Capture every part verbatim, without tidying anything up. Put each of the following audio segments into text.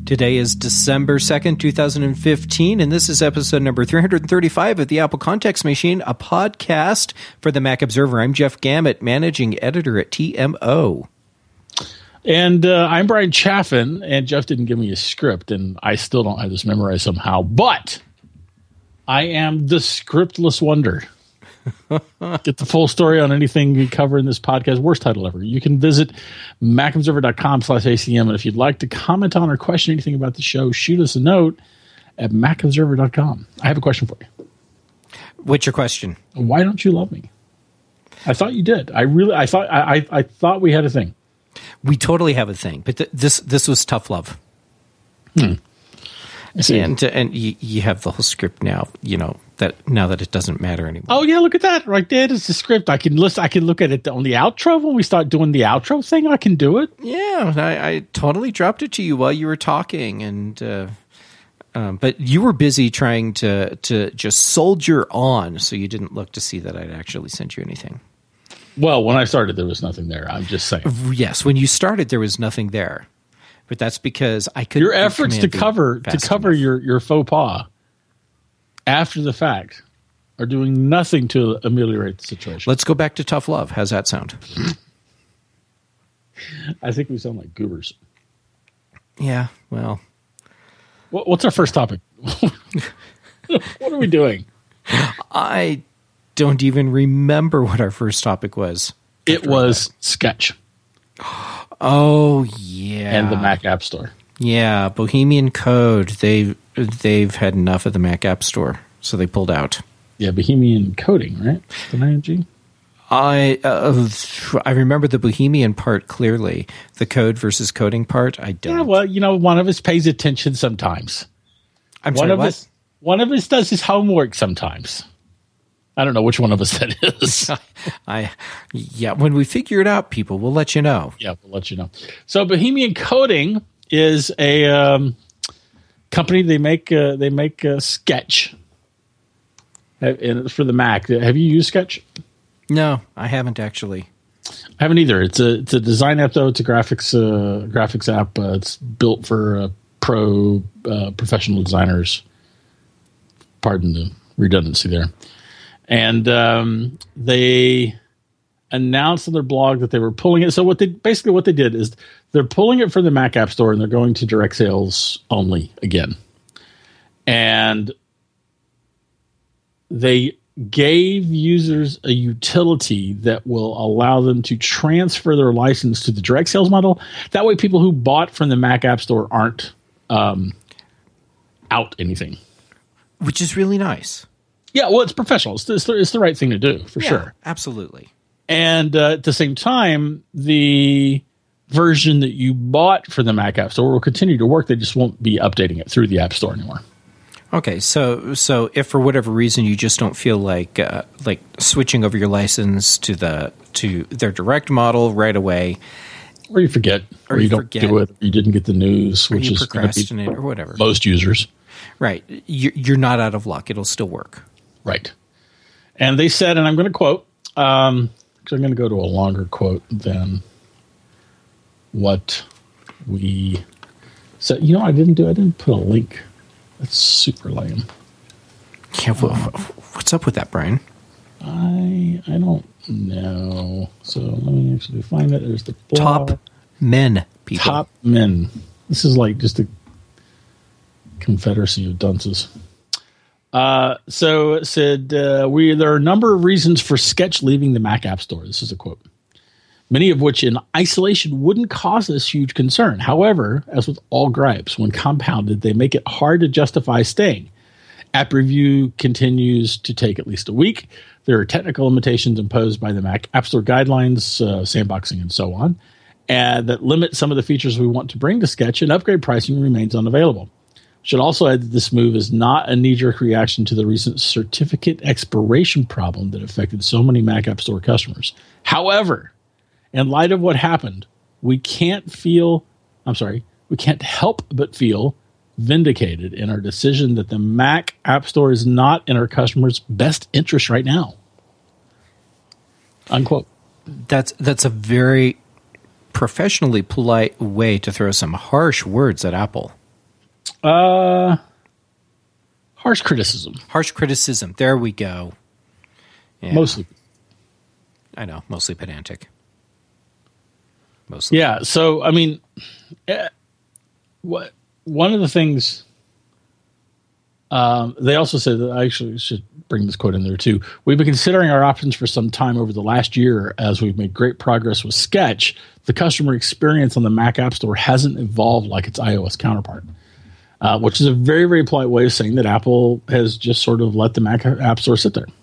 Today is December second, twenty fifteen, and this is episode number three hundred thirty-five of the Apple Context Machine, a podcast for the Mac Observer. I'm Jeff Gamet, managing editor at T M O. And uh, I'm Brian Chaffin, and Jeff didn't give me a script, and I still don't have this memorized somehow, but I am the scriptless wonder. Get the full story on anything we cover in this podcast. Worst title ever. You can visit macobserver.com slash ACM, and if you'd like to comment on or question anything about the show, shoot us a note at macobserver dot com. I have a question for you. What's your question? Why don't you love me? I thought you did. I really, I thought, I, I, I thought we had a thing. We totally have a thing, but th- this this was tough love. Hmm. And uh, and you, you have the whole script now. You know that now that it doesn't matter anymore. Oh yeah, look at that right there. It's the script. I can listen. I can look at it on the outro when we start doing the outro thing. I can do it. Yeah, I, I totally dropped it to you while you were talking, and uh, um, but you were busy trying to to just soldier on, so you didn't look to see that I'd actually sent you anything. Well, when I started, there was nothing there. I'm just saying. Yes, when you started, there was nothing there. But that's because I couldn't. Your efforts to cover to cover enough. your, your faux pas after the fact are doing nothing to ameliorate the situation. Let's go back to tough love. How's that sound? I think we sound like goobers. Yeah, well. What, what's our first topic? What are we doing? I don't even remember what our first topic was. It was Sketch. Oh yeah, and the Mac App Store. Yeah, Bohemian Code. They they've had enough of the Mac App Store, so they pulled out. Yeah, Bohemian Coding, right? The I N G. I uh, I remember the Bohemian part clearly. The code versus coding part, I don't. Yeah, well, you know, one of us pays attention sometimes. I'm one sorry, of what? us one of us does his homework sometimes. I don't know which one of us that is. I, yeah, when we figure it out, people, we'll let you know. Yeah, we'll let you know. So, Bohemian Coding is a um, company. They make uh, they make uh, Sketch, and it's for the Mac. Have you used Sketch? No, I haven't actually. I haven't either. It's a it's a design app though. It's a graphics uh, graphics app. Uh, it's built for uh, pro uh, professional designers. Pardon the redundancy there. And um, they announced on their blog that they were pulling it. So what they basically what they did is they're pulling it from the Mac App Store and they're going to direct sales only again. And they gave users a utility that will allow them to transfer their license to the direct sales model. That way, people who bought from the Mac App Store aren't um, out anything, which is really nice. Yeah, well, it's professional. It's the, it's the, it's the right thing to do, for yeah, sure. Absolutely. And uh, at the same time, the version that you bought for the Mac App Store will continue to work. They just won't be updating it through the App Store anymore. Okay, so so if for whatever reason you just don't feel like uh, like switching over your license to the to their direct model right away, or you forget, or, or you, you don't forget, do it, or you didn't get the news, or which you is procrastinate or whatever. Most users, right? You're not out of luck. It'll still work. Right. And they said, and I'm going to quote, um, because I'm going to go to a longer quote than what we said. You know, I didn't do, I didn't put a link. That's super lame. Yeah, um, what's up with that, Brian? I I don't know. So let me actually find it. There's the blog. Top men, people. Top men. This is like just a confederacy of dunces. Uh, so it said, uh, we, there are a number of reasons for Sketch leaving the Mac App Store. This is a quote. Many of which in isolation wouldn't cause us huge concern. However, as with all gripes, when compounded, they make it hard to justify staying. App review continues to take at least a week. There are technical limitations imposed by the Mac App Store guidelines, uh, sandboxing, and so on, and that limit some of the features we want to bring to Sketch, and upgrade pricing remains unavailable. Should also add that this move is not a knee-jerk reaction to the recent certificate expiration problem that affected so many Mac App Store customers. However, in light of what happened, we can't feel, I'm sorry, we can't help but feel vindicated in our decision that the Mac App Store is not in our customers' best interest right now. Unquote. That's that's a very professionally polite way to throw some harsh words at Apple. Uh, harsh criticism. Harsh criticism. There we go. Yeah. Mostly. I know. Mostly pedantic. Mostly. Yeah. So, I mean, uh, what one of the things um, they also said that I actually should bring this quote in there too. We've been considering our options for some time over the last year as we've made great progress with Sketch. The customer experience on the Mac App Store hasn't evolved like its iOS counterpart. Uh, which is a very, very polite way of saying that Apple has just sort of let the Mac App Store sit there.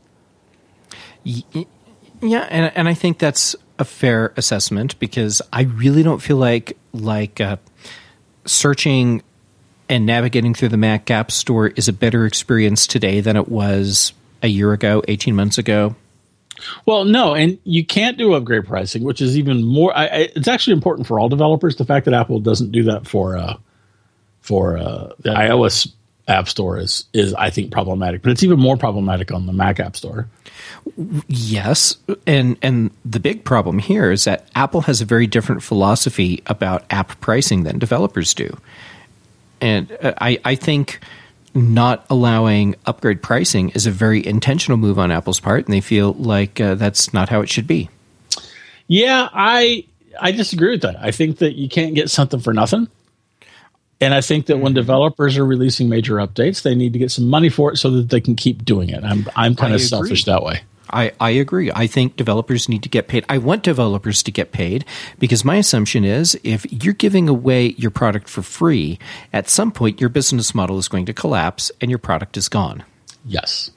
Yeah, and and I think that's a fair assessment because I really don't feel like like uh, searching and navigating through the Mac App Store is a better experience today than it was a year ago, eighteen months ago. Well, no, and you can't do upgrade pricing, which is even more. I, I, it's actually important for all developers. The fact that Apple doesn't do that for. Uh, For uh, the iOS App Store is, is, I think, problematic. But it's even more problematic on the Mac App Store. Yes, and and the big problem here is that Apple has a very different philosophy about app pricing than developers do. And uh, I, I think not allowing upgrade pricing is a very intentional move on Apple's part, and they feel like uh, that's not how it should be. Yeah, I I disagree with that. I think that you can't get something for nothing. And I think that when developers are releasing major updates, they need to get some money for it so that they can keep doing it. I'm I'm kind of selfish that way. I, I agree. I think developers need to get paid. I want developers to get paid because my assumption is if you're giving away your product for free, at some point your business model is going to collapse and your product is gone. Yes.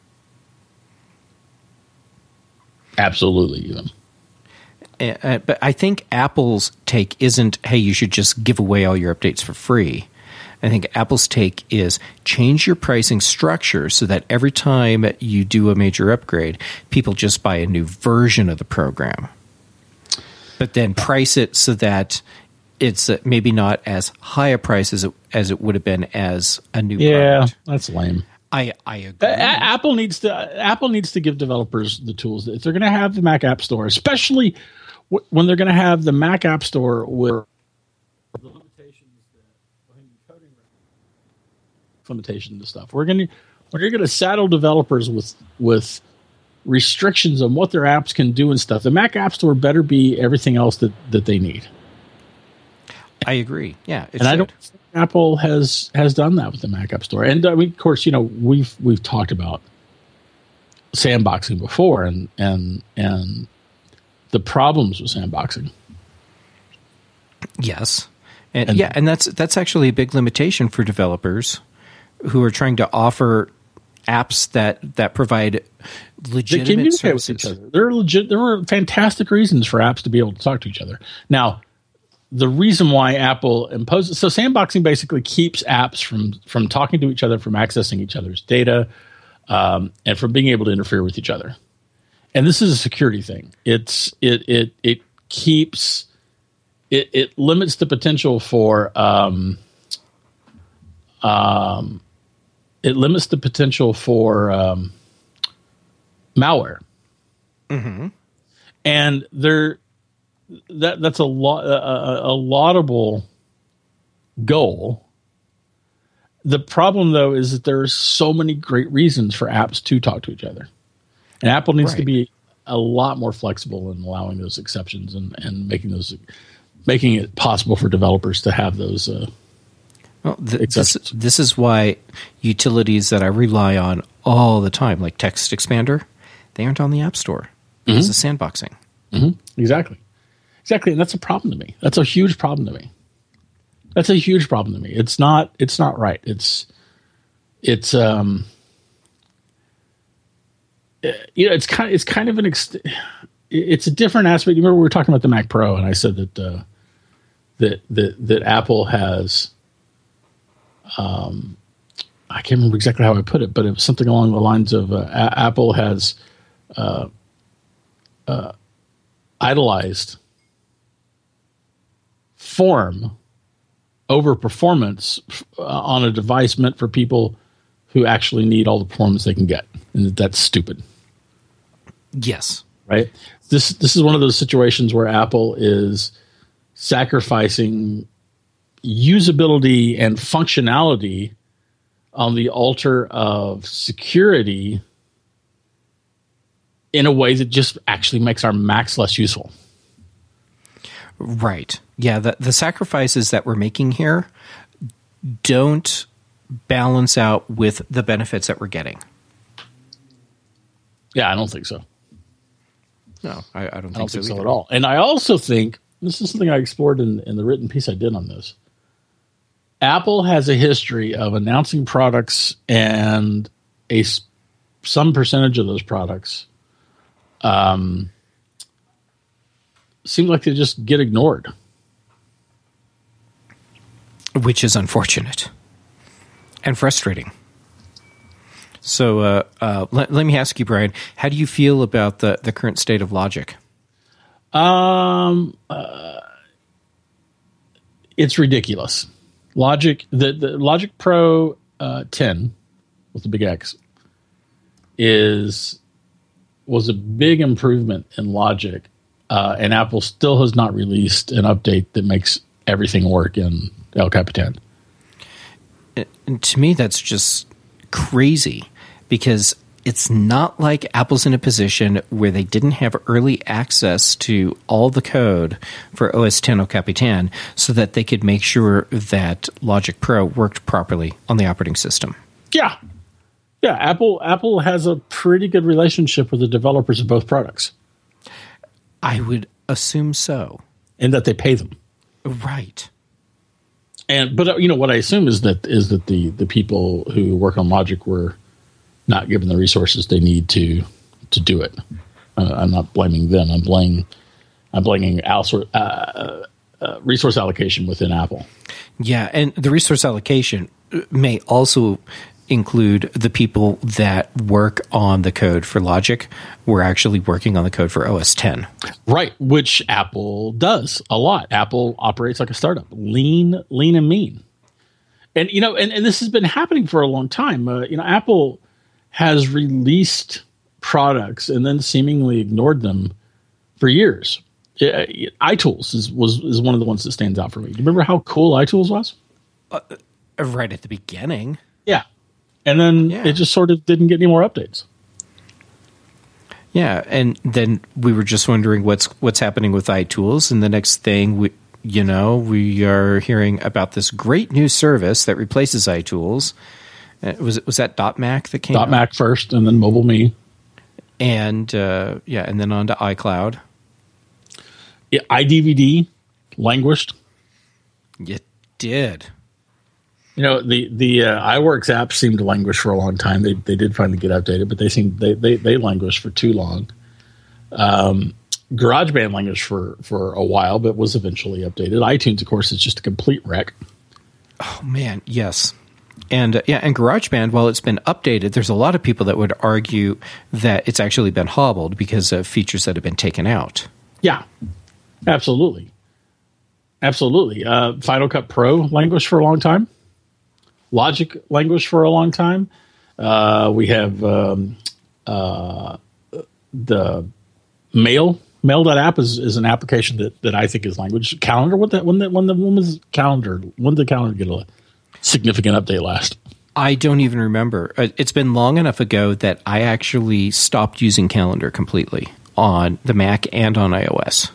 Absolutely, even. Uh, but I think Apple's take isn't, hey, you should just give away all your updates for free. I think Apple's take is change your pricing structure so that every time you do a major upgrade, people just buy a new version of the program. But then price it so that it's uh, maybe not as high a price as it, as it would have been as a new yeah, product. Yeah, that's lame. I, I agree. Uh, Apple needs to Apple needs to give developers the tools. If they're going to have the Mac App Store, especially w- when they're going to have the Mac App Store with the limitations that coding limitations and stuff, we're going to we're going to saddle developers with with restrictions on what their apps can do and stuff. The Mac App Store better be everything else that, that they need. I agree. Yeah, and I don't think Apple has has done that with the Mac App Store. And I mean, of course, you know we've we've talked about sandboxing before, and and and the problems with sandboxing. Yes, and, and yeah, and that's that's actually a big limitation for developers who are trying to offer apps that that provide legitimate services. With each other. There are legit. There are fantastic reasons for apps to be able to talk to each other. Now, the reason why Apple imposes so sandboxing basically keeps apps from from talking to each other, from accessing each other's data, um, and from being able to interfere with each other. And this is a security thing. It's it it it keeps it it limits the potential for um, um, it limits the potential for um, malware. Mm-hmm. And there. That that's a lot a, a laudable goal. The problem, though, is that there are so many great reasons for apps to talk to each other, and Apple needs right. to be a lot more flexible in allowing those exceptions and, and making those making it possible for developers to have those. Uh, well, th- this this is why utilities that I rely on all the time, like Text Expander, they aren't on the App Store because mm-hmm. of sandboxing. Mm-hmm. Exactly. Exactly, and that's a problem to me. That's a huge problem to me. That's a huge problem to me. It's not. It's not right. It's. It's. Um. You know, it's kind. Of, it's kind of an. Ex- it's a different aspect. You remember we were talking about the Mac Pro, and I said that uh, that that that Apple has. Um, I can't remember exactly how I put it, but it was something along the lines of uh, a- Apple has. Uh, uh, idolized form over performance uh, on a device meant for people who actually need all the performance they can get, and that that's stupid. Yes, right. This this is one of those situations where Apple is sacrificing usability and functionality on the altar of security in a way that just actually makes our Macs less useful. Right. Yeah, the, the sacrifices that we're making here don't balance out with the benefits that we're getting. Yeah, I don't think so. No, I, I don't think, I don't so, think so either. at all. And I also think, this is something I explored in, in the written piece I did on this, Apple has a history of announcing products, and a some percentage of those products um, seems like they just get ignored. Which is unfortunate and frustrating. So uh, uh, let, let me ask you, Brian, how do you feel about the, the current state of Logic? Um, uh, it's ridiculous. Logic, the, the Logic Pro uh, ten with the big X is was a big improvement in Logic, uh, and Apple still has not released an update that makes everything work in El Capitan. And to me, that's just crazy, because it's not like Apple's in a position where they didn't have early access to all the code for O S ten El Capitan so that they could make sure that Logic Pro worked properly on the operating system. Yeah. Yeah, Apple Apple has a pretty good relationship with the developers of both products. I would assume so. And that they pay them. Right. And but uh, you know what I assume is that is that the the people who work on Logic were not given the resources they need to to do it. Uh, I'm not blaming them. I'm blaming I'm blaming uh, uh, resource allocation within Apple. Yeah, and the resource allocation may also include the people that work on the code for Logic were actually working on the code for O S ten. Right, which Apple does a lot. Apple operates like a startup, lean, lean and mean. And you know, and, and this has been happening for a long time. Uh, you know, Apple has released products and then seemingly ignored them for years. Uh, iTools is was is one of the ones that stands out for me. Do you remember how cool iTools was? Uh, right at the beginning. Yeah. And then yeah. It just sort of didn't get any more updates. Yeah, and then we were just wondering what's what's happening with iTools, and the next thing we, you know, we are hearing about this great new service that replaces iTools. Uh, was was that Dot Mac that came? Dot out? Mac first, and then Mobile Me, and uh, yeah, and then on to iCloud. Yeah, iDVD languished. It did. You know, the the uh, iWorks app seemed to languish for a long time. They they did finally get updated, but they seemed they they, they languished for too long. Um, GarageBand languished for for a while, but was eventually updated. iTunes, of course, is just a complete wreck. Oh man, yes. And uh, yeah, and GarageBand, while it's been updated, there's a lot of people that would argue that it's actually been hobbled because of features that have been taken out. Yeah, absolutely, absolutely. Uh, Final Cut Pro languished for a long time. Logic languished for a long time. Uh, we have um, uh, the Mail. Mail.app is, is an application that, that I think is language. Calendar. What that when the when the when was calendar? When did the calendar get a significant update last? I don't even remember. It's been long enough ago that I actually stopped using Calendar completely on the Mac and on iOS,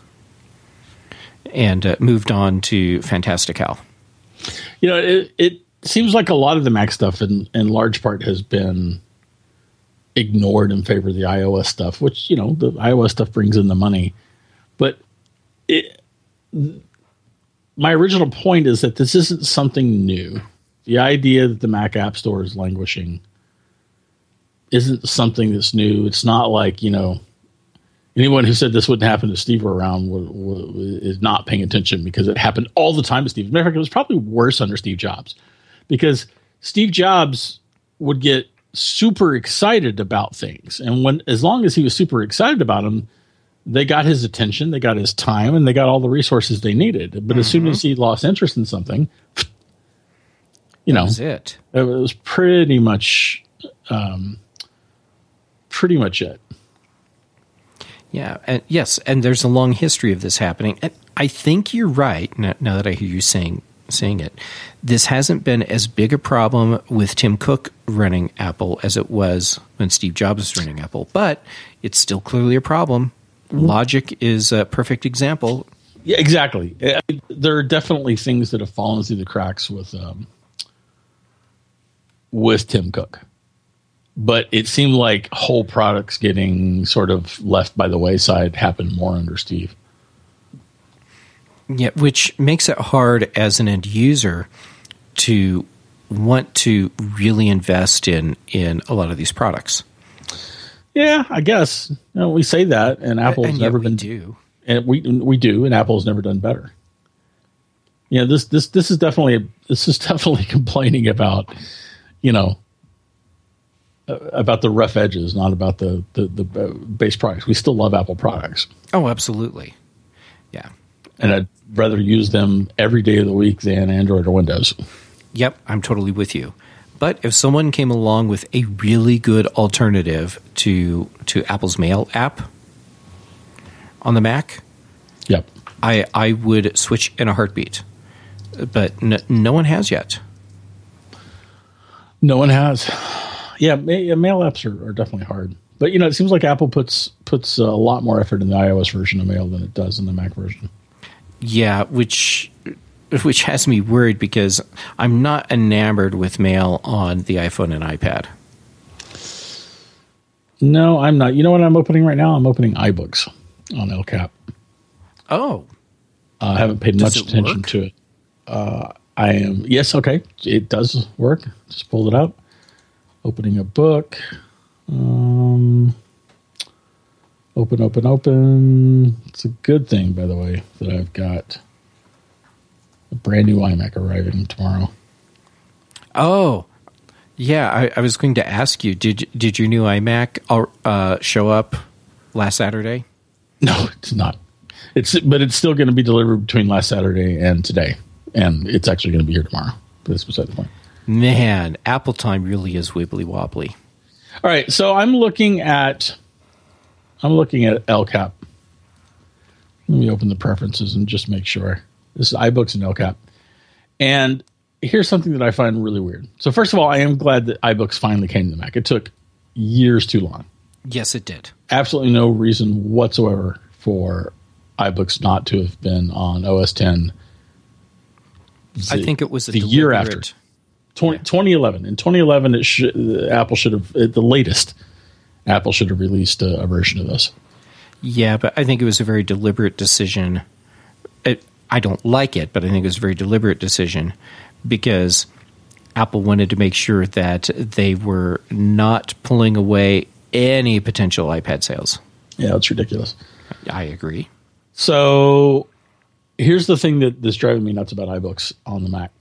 and uh, moved on to Fantastical. You know, it. it seems like a lot of the Mac stuff in, in large part has been ignored in favor of the iOS stuff, which, you know, the iOS stuff brings in the money. But it, my original point is that this isn't something new. The idea that the Mac App Store is languishing isn't something that's new. It's not like, you know, anyone who said this wouldn't happen to Steve around w- w- is not paying attention, because it happened all the time to Steve. As a matter of fact, it was probably worse under Steve Jobs. Because Steve Jobs would get super excited about things, and when as long as he was super excited about them, they got his attention, they got his time, and they got all the resources they needed. But mm-hmm. as soon as he lost interest in something, you know, that was it. It was pretty much, um, pretty much it. Yeah, and yes, and there's a long history of this happening. And I think you're right. Now, now that I hear you saying seeing it. This hasn't been as big a problem with Tim Cook running Apple as it was when Steve Jobs was running Apple, but it's still clearly a problem. Logic is a perfect example. Yeah, exactly. I mean, there are definitely things that have fallen through the cracks with um, with Tim Cook, but it seemed like whole products getting sort of left by the wayside happened more under Steve. Yeah, which makes it hard as an end user to want to really invest in in a lot of these products. Yeah, I guess you know, we say that, and Apple's and never we been do, and we we do, and Apple's never done better. Yeah, this this this is definitely this is definitely complaining about, you know, uh, about the rough edges, not about the the, the base products. We still love Apple products. Oh, absolutely, yeah. And I'd rather use them every day of the week than Android or Windows. Yep, I'm totally with you. But if someone came along with a really good alternative to to Apple's Mail app on the Mac, yep, I I would switch in a heartbeat. But n- no one has yet. No one has. Yeah, ma- Mail apps are, are definitely hard. But you know, it seems like Apple puts puts a lot more effort in the iOS version of Mail than it does in the Mac version. Yeah, which which has me worried because I'm not enamored with Mail on the iPhone and iPad. No, I'm not. You know what I'm opening right now? I'm opening iBooks on El Cap. Oh. Uh, I haven't paid Does much it attention work? to it. Uh, I am, yes, okay. It does work. Just pulled it out. Opening a book. Um, open, open, open. It's a good thing, by the way, that I've got a brand new iMac arriving tomorrow. Oh, yeah. I, I was going to ask you, did did your new iMac uh, show up last Saturday? No, it's not. It's but it's still going to be delivered between last Saturday and today, and it's actually going to be here tomorrow. But that's beside the point. Man, Apple time really is wibbly wobbly. All right, so I'm looking at I'm looking at El Cap. Let me open the preferences and just make sure. This is iBooks and El Cap. And here's something that I find really weird. So first of all, I am glad that iBooks finally came to the Mac. It took years too long. Yes, it did. Absolutely no reason whatsoever for iBooks not to have been on O S ten. The, I think it was a the year after. deliberate- twenty, twenty eleven. In twenty eleven, it should, Apple should have, at the latest, Apple should have released a, a version of this. Yeah, but I think it was a very deliberate decision. It, I don't like it, but I think it was a very deliberate decision because Apple wanted to make sure that they were not pulling away any potential iPad sales. Yeah, it's ridiculous. I agree. So here's the thing that, that's driving me nuts about iBooks on the Mac.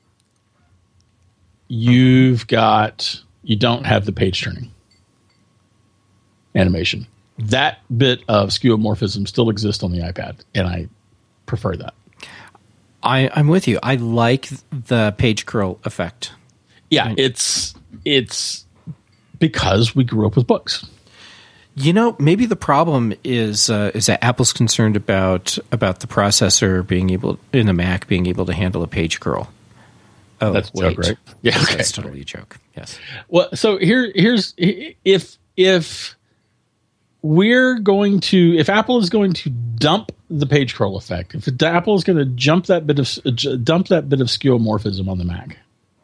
You've got, you don't have the page turning animation. That bit of skeuomorphism still exists on the iPad, and I prefer that. I, I'm with you. I like the page curl effect. Yeah, it's it's because we grew up with books. You know, maybe the problem is uh, is that Apple's concerned about about the processor being able in the Mac being able to handle a page curl. Oh, That's a wait. joke, right? Yeah, okay. That's totally a joke. Yes. Well, so here here's if if we're going to if Apple is going to dump the page curl effect, if Apple is going to jump that bit of dump that bit of skeuomorphism on the Mac,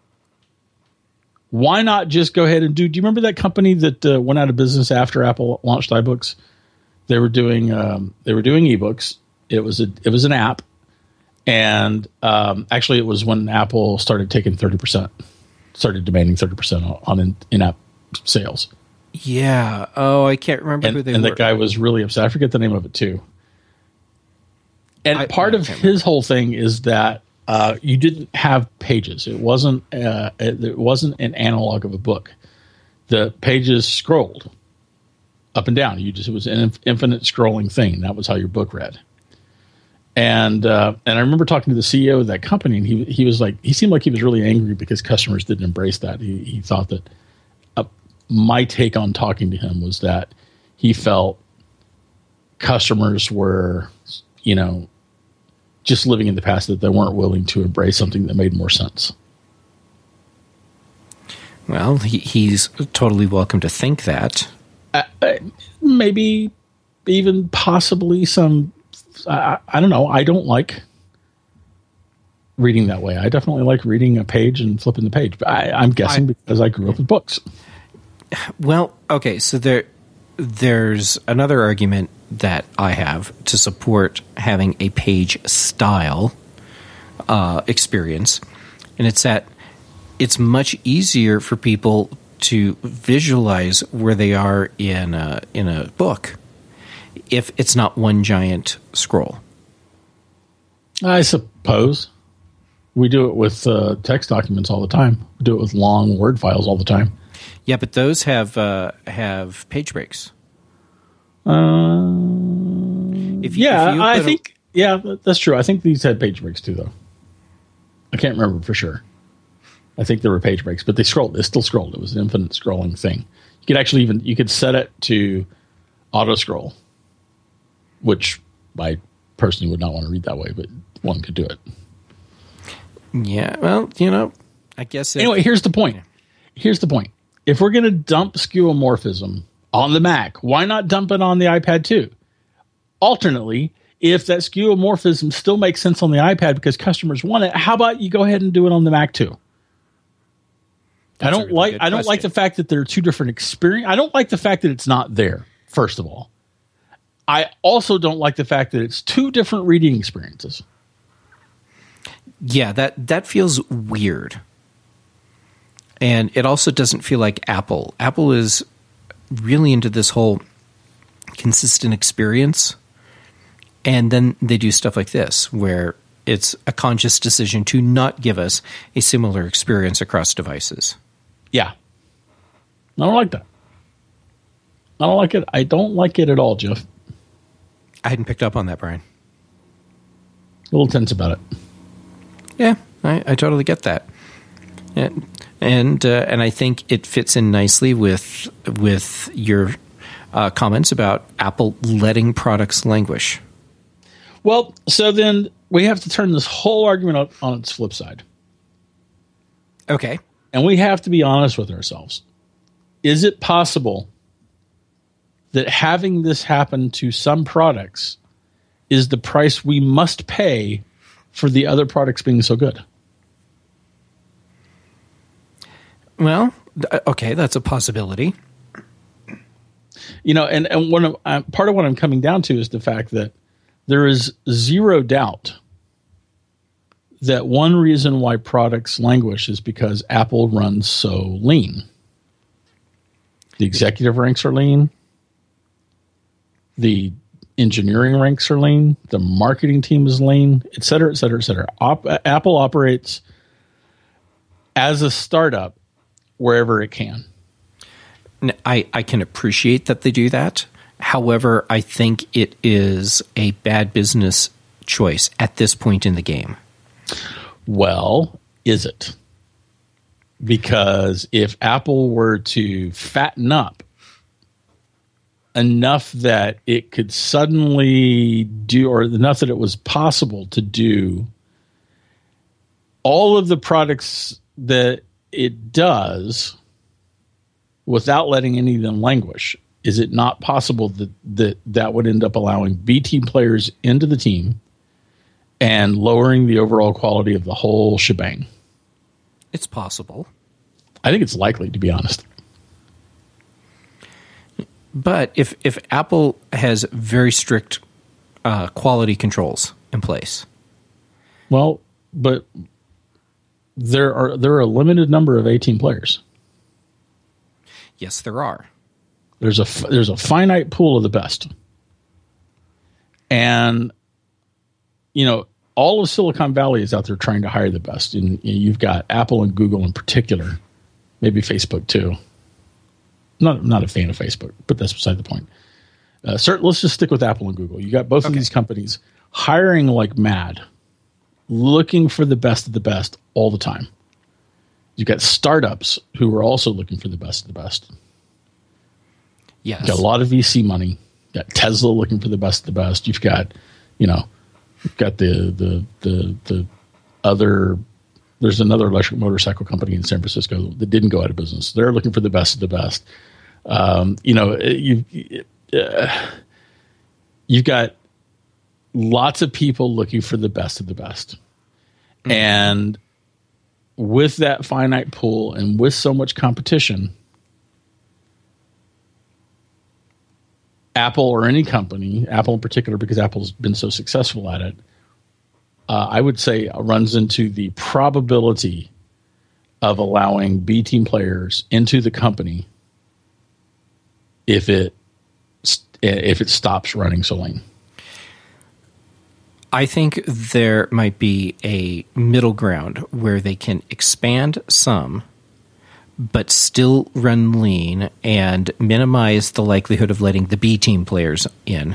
why not just go ahead and do? Do you remember that company that uh, went out of business after Apple launched iBooks? They were doing um, they were doing ebooks. It was a it was an app, and um, actually it was when Apple started taking thirty percent, started demanding thirty percent on in, in-app sales. Yeah. Oh, I can't remember And, who they and were. that guy was really upset. I forget the name of it too. And I- part I of can't his whole thing is that uh, you didn't have pages. It wasn't uh, it, it wasn't an analog of a book. The pages scrolled up and down. You just it was an inf- infinite scrolling thing. That was how your book read. And uh, and I remember talking to the C E O of that company, and he he was like he seemed like he was really angry because customers didn't embrace that. He he thought that. Uh, my take on talking to him was that he felt customers were, you know, just living in the past that they weren't willing to embrace something that made more sense. Well, he, he's totally welcome to think that. Uh, uh, maybe even possibly some, I, I don't know. I don't like reading that way. I definitely like reading a page and flipping the page. But I, I'm guessing I, because I grew up with books. Well, okay, so there, there's another argument that I have to support having a page style uh, experience, and it's that it's much easier for people to visualize where they are in a, in a book if it's not one giant scroll. I suppose. We do it with uh, text documents all the time. We do it with long Word files all the time. Yeah, but those have uh, have page breaks. Uh, if you, yeah, if you I think, a, yeah, that's true. I think these had page breaks too, though. I can't remember for sure. I think there were page breaks, but they scrolled. They still scrolled. It was an infinite scrolling thing. You could actually even you could set it to auto scroll, which I personally would not want to read that way, but one could do it. Yeah, well, you know, I guess. It, anyway, here's the point. Here's the point. If we're going to dump skeuomorphism on the Mac, why not dump it on the iPad too? Alternately, if that skeuomorphism still makes sense on the iPad because customers want it, how about you go ahead and do it on the Mac too? That's I don't really like. I don't question. like the fact that there are two different experiences. I don't like the fact that it's not there. First of all, I also don't like the fact that it's two different reading experiences. Yeah, that that feels weird, and it also doesn't feel like Apple. Apple is really into this whole consistent experience, and then they do stuff like this where it's a conscious decision to not give us a similar experience across devices. Yeah. I don't like that. I don't like it. I don't like it at all, Jeff. I hadn't picked up on that, Brian. A little tense about it. Yeah, I, I totally get that. And and, uh, and I think it fits in nicely with, with your uh, comments about Apple letting products languish. Well, so then we have to turn this whole argument on its flip side. Okay. And we have to be honest with ourselves. Is it possible that having this happen to some products is the price we must pay for the other products being so good? Well, okay, that's a possibility. You know, and, and one of uh, part of what I'm coming down to is the fact that there is zero doubt that one reason why products languish is because Apple runs so lean. The executive ranks are lean. The engineering ranks are lean. The marketing team is lean, et cetera, et cetera, et cetera. Op- Apple operates as a startup wherever it can. I, I can appreciate that they do that. However, I think it is a bad business choice at this point in the game. Well, is it? Because if Apple were to fatten up enough that it could suddenly do, or enough that it was possible to do all of the products that it does without letting any of them languish, is it not possible that that, that would end up allowing B team players into the team and lowering the overall quality of the whole shebang? It's possible. I think it's likely, to be honest. But if if Apple has very strict uh, quality controls in place, well, but there are there are a limited number of A-team players. Yes, there are. There's a there's a finite pool of the best, and you know all of Silicon Valley is out there trying to hire the best, and you've got Apple and Google in particular, maybe Facebook too. Not not a fan of Facebook, but that's beside the point. Uh, certain, let's just stick with Apple and Google. You got both okay. of these companies hiring like mad, looking for the best of the best all the time. You've got startups who are also looking for the best of the best. Yes. You've got a lot of V C money. You've got Tesla looking for the best of the best. You've got, you know, You've got the the the the other. There's another electric motorcycle company in San Francisco that didn't go out of business. They're looking for the best of the best. Um, you know, you uh, you've got lots of people looking for the best of the best, mm-hmm. and with that finite pool and with so much competition, Apple or any company, Apple in particular, because Apple's been so successful at it, uh, I would say runs into the probability of allowing B team players into the company if it if it stops running Selene. I think there might be a middle ground where they can expand some, but still run lean and minimize the likelihood of letting the B team players in.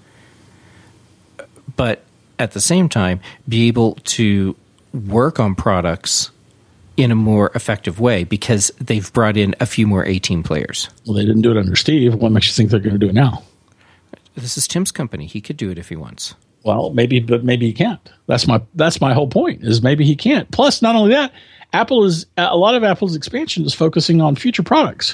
But at the same time, be able to work on products in a more effective way because they've brought in a few more A team players. Well, they didn't do it under Steve. What makes you think they're going to do it now? This is Tim's company. He could do it if he wants. Well, maybe, but maybe he can't. That's my that's my whole point. Is maybe he can't. Plus, not only that, Apple is a lot of Apple's expansion is focusing on future products.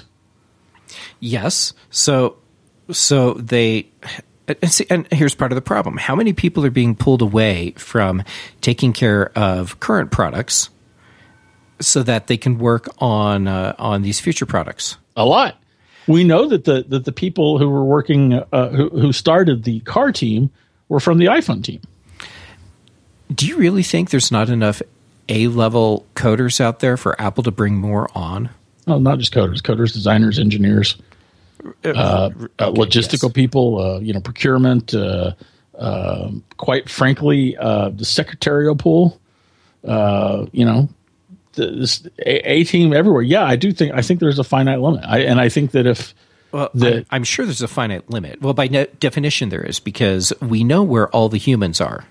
Yes. So, so they. And, see, and here's part of the problem. How many people are being pulled away from taking care of current products so that they can work on uh, on these future products? A lot. We know that the that the people who were working uh, who, who started the car team were from the iPhone team. Do you really think there's not enough A-level coders out there for Apple to bring more on? Oh, not just coders, coders, designers, engineers. Uh, uh, okay, logistical yes. people, uh, you know, procurement, uh, uh, quite frankly, uh, the secretarial pool, uh, you know, the, this a, a team everywhere. Yeah, I do think, I think there's a finite limit. I, and I think that if, well, the, I'm, I'm sure there's a finite limit. Well, by ne- definition there is, because we know where all the humans are.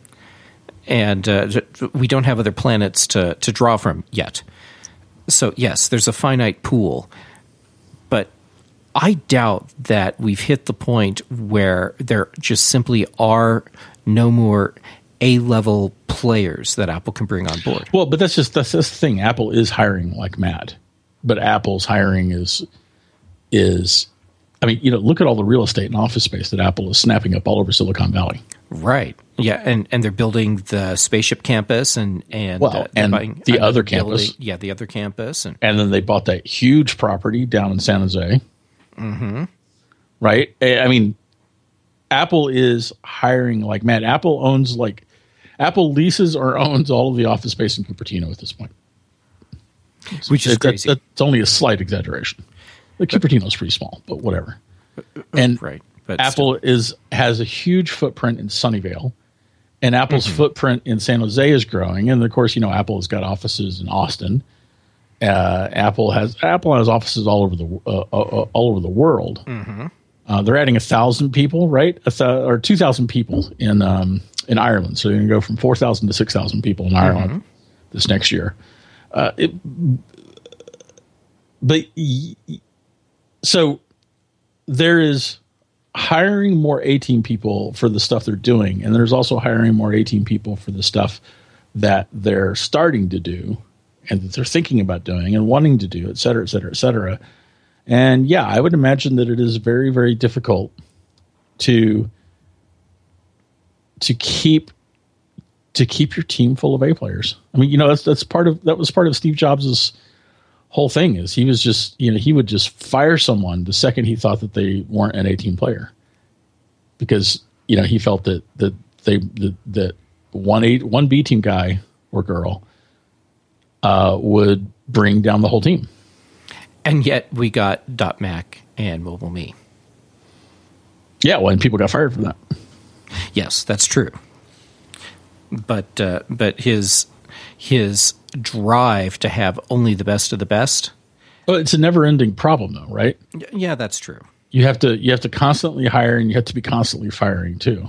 And uh, we don't have other planets to, to draw from yet. So yes, there's a finite pool, but I doubt that we've hit the point where there just simply are no more A-level players that Apple can bring on board. Well, but that's just that's, that's the thing. Apple is hiring like mad, but Apple's hiring is is. I mean, you know, look at all the real estate and office space that Apple is snapping up all over Silicon Valley. Right. Yeah, and, and they're building the spaceship campus and and well, uh, and buying, the uh, other building, campus. Yeah, the other campus, and and then they bought that huge property down in San Jose. Mm-hmm. Right. I mean, Apple is hiring like mad. Apple owns like Apple leases or owns all of the office space in Cupertino at this point, which is it, crazy. That, that's only a slight exaggeration. The Cupertino is pretty small, but whatever. And right. But Apple still. is has a huge footprint in Sunnyvale, and Apple's mm-hmm. footprint in San Jose is growing. And of course, you know, Apple has got offices in Austin. Uh, Apple has Apple has offices all over the uh, uh, all over the world. Mm-hmm. Uh, they're adding a thousand people, right? A th- or two thousand people in um, in Ireland. So they're going to go from four thousand to six thousand people in Ireland mm-hmm. this next year. Uh, it, but so there is hiring more A-team people for the stuff they're doing, and there's also hiring more A-team people for the stuff that they're starting to do and that they're thinking about doing and wanting to do, et cetera, et cetera, et cetera. And yeah, I would imagine that it is very, very difficult to to keep to keep your team full of A players. I mean, you know, that's that's part of that was part of Steve Jobs' whole thing is he was just, you know, he would just fire someone the second he thought that they weren't an A-team player, because, you know, he felt that that they that, that one A one B team guy or girl uh, would bring down the whole team. And yet we got .Mac and MobileMe. Yeah, well, and people got fired for that. Yes, that's true. But uh, but his his drive to have only the best of the best. Well, it's a never-ending problem, though, right? Yeah, that's true. You have to you have to constantly hire, and you have to be constantly firing too.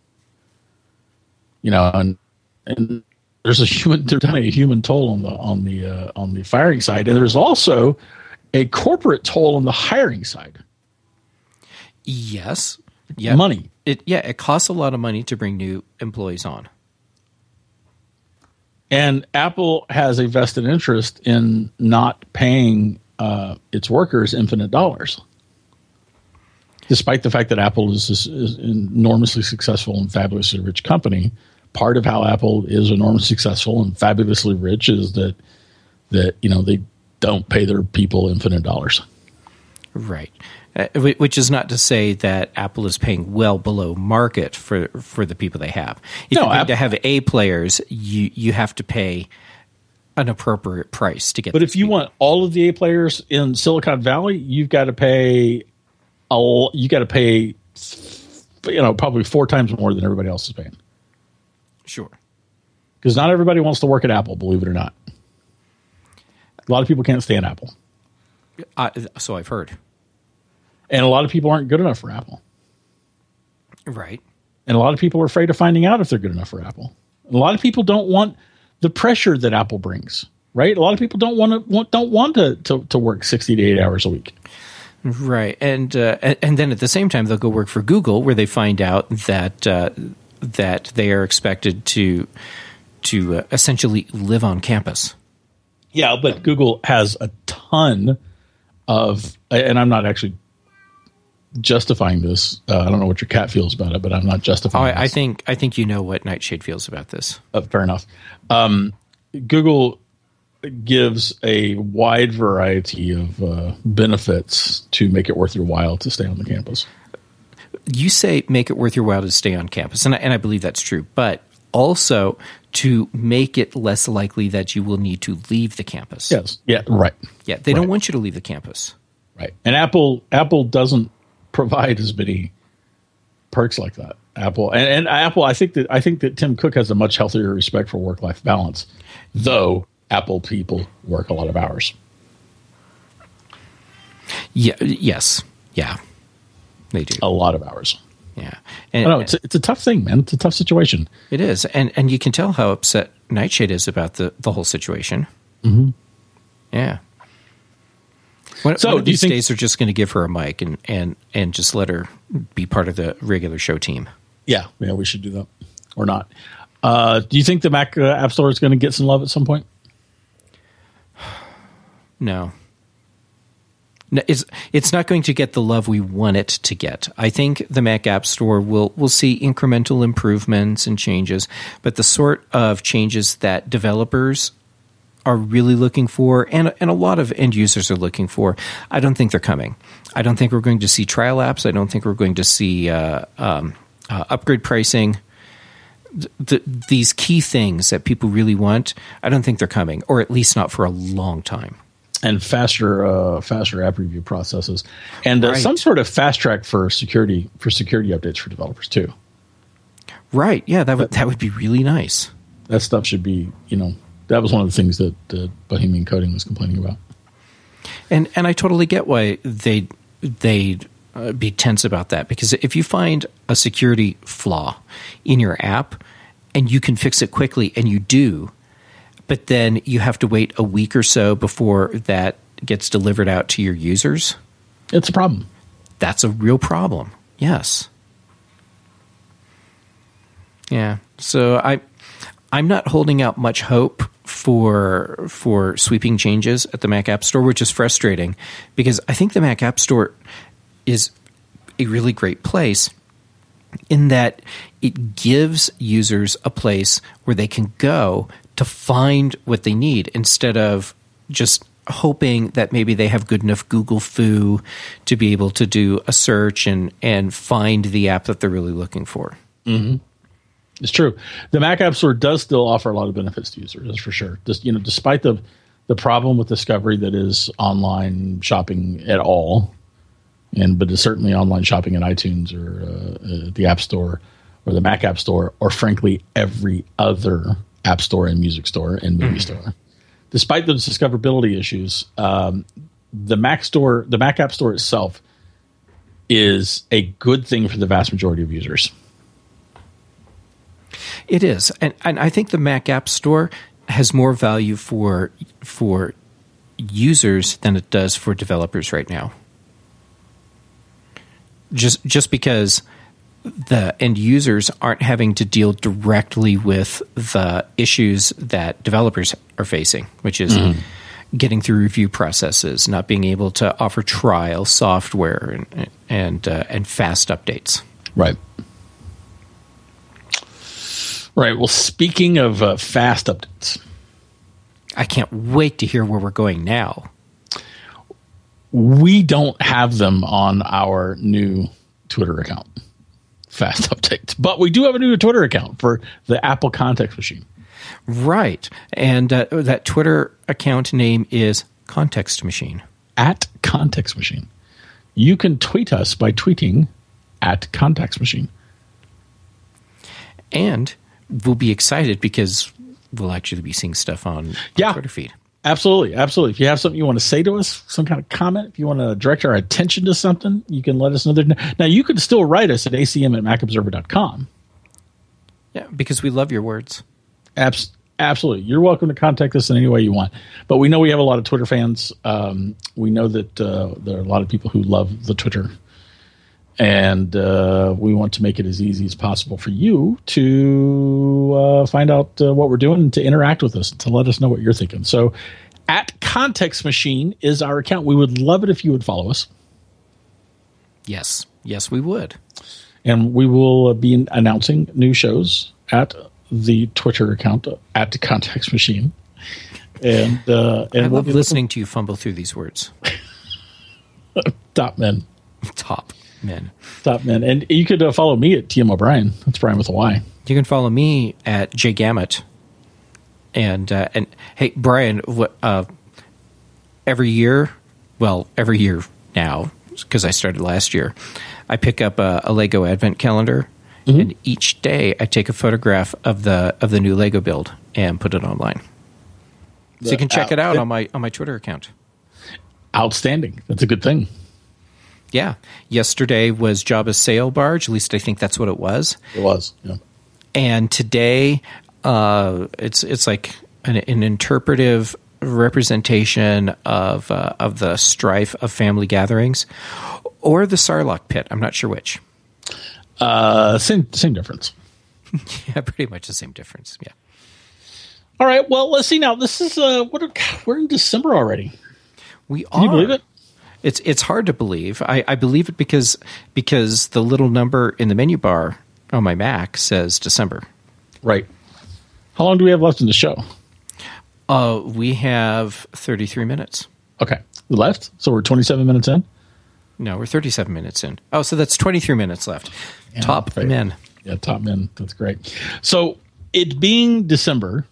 You know, and and there's a human there's a human toll on the on the uh, on the firing side, and there's also a corporate toll on the hiring side. Yes, Yep. money. It yeah, it costs a lot of money to bring new employees on. And Apple has a vested interest in not paying uh, its workers infinite dollars, despite the fact that Apple is, is, is an enormously successful and fabulously rich company. Part of how Apple is enormously successful and fabulously rich is that that you know they don't pay their people infinite dollars. Right. Uh, which is not to say that Apple is paying well below market for, for the people they have. If No, you're going App- to have A players, you you have to pay an appropriate price to get. But those if you people. want all of the A players in Silicon Valley, you've got to pay a you got to pay you know probably four times more than everybody else is paying. Sure. Because not everybody wants to work at Apple, believe it or not. A lot of people can't stand Apple. Uh, so I've heard. And a lot of people aren't good enough for Apple. Right. And a lot of people are afraid of finding out if they're good enough for Apple. And a lot of people don't want the pressure that Apple brings, right? A lot of people don't want to want, don't want to, to, to work sixty to eighty hours a week. Right. And, uh, and and then at the same time, they'll go work for Google where they find out that uh, that they are expected to to uh, essentially live on campus. Yeah, but Google has a ton of, and I'm not actually justifying this. Uh, I don't know what your cat feels about it, but I'm not Oh, justifying I, I this. think I think you know what Nightshade feels about this. Uh, fair enough. Um, Google gives a wide variety of uh, benefits to make it worth your while to stay on the campus. You say make it worth your while to stay on campus, and I, and I believe that's true, but also to make it less likely that you will need to leave the campus. Yes. Yeah. Right. Yeah, they Right. don't want you to leave the campus. Right. And Apple Apple doesn't provide as many perks like that. Apple and, and Apple, I think that I think that Tim Cook has a much healthier respect for work life balance, though Apple people work a lot of hours. Yeah. Yes. Yeah. They do. A lot of hours. Yeah. I And know it's a, it's a tough thing, man. It's a tough situation. it is, and and you can tell how upset Nightshade is about the the whole situation. Mm-hmm. Yeah. One, So, one of do you these think- days, they're just going to give her a mic and, and, and just let her be part of the regular show team. Yeah, yeah, we should do that or not. Uh, do you think the Mac uh, App Store is going to get some love at some point? No. No, it's it's not going to get the love we want it to get. I think the Mac App Store will will see incremental improvements and changes, but the sort of changes that developers are really looking for, and and a lot of end users are looking for, I don't think they're coming. I don't think we're going to see trial apps. I don't think we're going to see uh, um, uh, upgrade pricing. The, the, these key things that people really want, I don't think they're coming, or at least not for a long time. And faster, uh, faster app review processes, and uh, Right. some sort of fast track for security for security updates for developers too. Right? Yeah, that would that would be really nice. That stuff should be, you know, that was one of the things that uh, Bohemian Coding was complaining about. And and I totally get why they they'd uh, be tense about that, because if you find a security flaw in your app and you can fix it quickly, and you do, but then you have to wait a week or so before that gets delivered out to your users, It's a problem. that's a real problem. Yes. Yeah. So I I'm not holding out much hope for for sweeping changes at the Mac App Store, which is frustrating because I think the Mac App Store is a really great place in that it gives users a place where they can go to find what they need instead of just hoping that maybe they have good enough Google Foo to be able to do a search and, and find the app that they're really looking for. It's true. The Mac App Store does still offer a lot of benefits to users, that's for sure. Just, you know, despite the the problem with discovery that is online shopping at all, and but it's certainly online shopping in iTunes or uh, uh, the App Store or the Mac App Store, or frankly every other App Store and music store and movie store. Despite those discoverability issues, um, the Mac Store, the Mac App Store itself, is a good thing for the vast majority of users. It is, and and I think the Mac App Store has more value for for users than it does for developers right now. Just just because the end users aren't having to deal directly with the issues that developers are facing, which is mm-hmm. getting through review processes, not being able to offer trial software and and, uh, and fast updates. Right. Right. Well, speaking of uh, fast updates, I can't wait to hear where we're going now. We don't have them on our new Twitter account, fast updates, but we do have a new Twitter account for the Apple Context Machine. Right. And uh, that Twitter account name is Context Machine. At Context Machine. You can tweet us by tweeting at Context Machine. And we'll be excited because we'll actually be seeing stuff on, on yeah, Twitter feed. Absolutely. Absolutely. If you have something you want to say to us, some kind of comment, if you want to direct our attention to something, you can let us know. Now, you can still write us at A C M at Mac Observer dot com. Yeah, because we love your words. Abs- absolutely. You're welcome to contact us in any way you want. But we know we have a lot of Twitter fans. Um, we know that uh, there are a lot of people who love the Twitter. And uh, we want to make it as easy as possible for you to uh, find out uh, what we're doing and to interact with us and to let us know what you're thinking. So at Context Machine is our account. We would love it if you would follow us. Yes. Yes, we would. And we will uh, be announcing new shows at the Twitter account, uh, at the Context Machine. And, uh, and I we'll love listening to you fumble through these words. Top men. Top. Men. Top men. And you could uh, follow me at T M O'Brien. That's Brian with a Y. You can follow me at J Gamut. And, uh, and hey, Brian, what, uh, every year, well, every year now, because I started last year, I pick up a, a Lego Advent calendar, mm-hmm. and each day I take a photograph of the of the new Lego build and put it online. The, so you can check uh, it out on my on my Twitter account. Outstanding. That's a good thing. Yeah. Yesterday was Jabba's sail barge. At least I think that's what it was. It was, yeah. And today, uh, it's it's like an, an interpretive representation of uh, of the strife of family gatherings, or the Sarlacc pit. I'm not sure which. Uh, same same difference. Yeah, pretty much the same difference. Yeah. All right. Well, let's see now. This is uh, what are, we're in December already. We are. Can you believe it? It's it's hard to believe. I, I believe it because because the little number in the menu bar on my Mac says December. Right. How long do we have left in the show? Uh, we have thirty-three minutes. Okay. Left? So we're twenty-seven minutes in? No, we're thirty-seven minutes in. Oh, so that's twenty-three minutes left. Yeah, top right. men. Yeah, top men. That's great. So it being December,